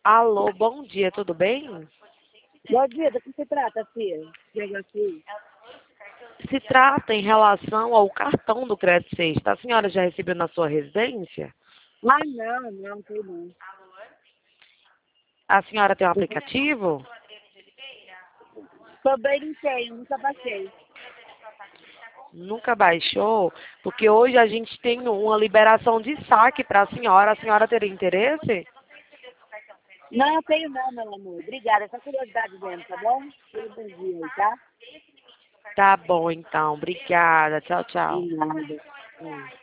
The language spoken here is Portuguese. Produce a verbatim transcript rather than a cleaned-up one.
Alô, bom dia, tudo bem? Bom dia, do que se trata, filha? Chega aqui. Se trata em relação ao cartão do Crédito Sexta. A senhora já recebeu na sua residência? Ah, não, não, tem não. A senhora tem um aplicativo? Também não tenho, nunca baixei. Nunca baixou? Porque hoje a gente tem uma liberação de saque para a senhora. A senhora teria interesse? Não, tenho não, meu amor. Obrigada, essa curiosidade mesmo, tá bom? Tenha um bom dia aí, tá? Tá bom, então. Obrigada. Tchau, tchau. De nada. É.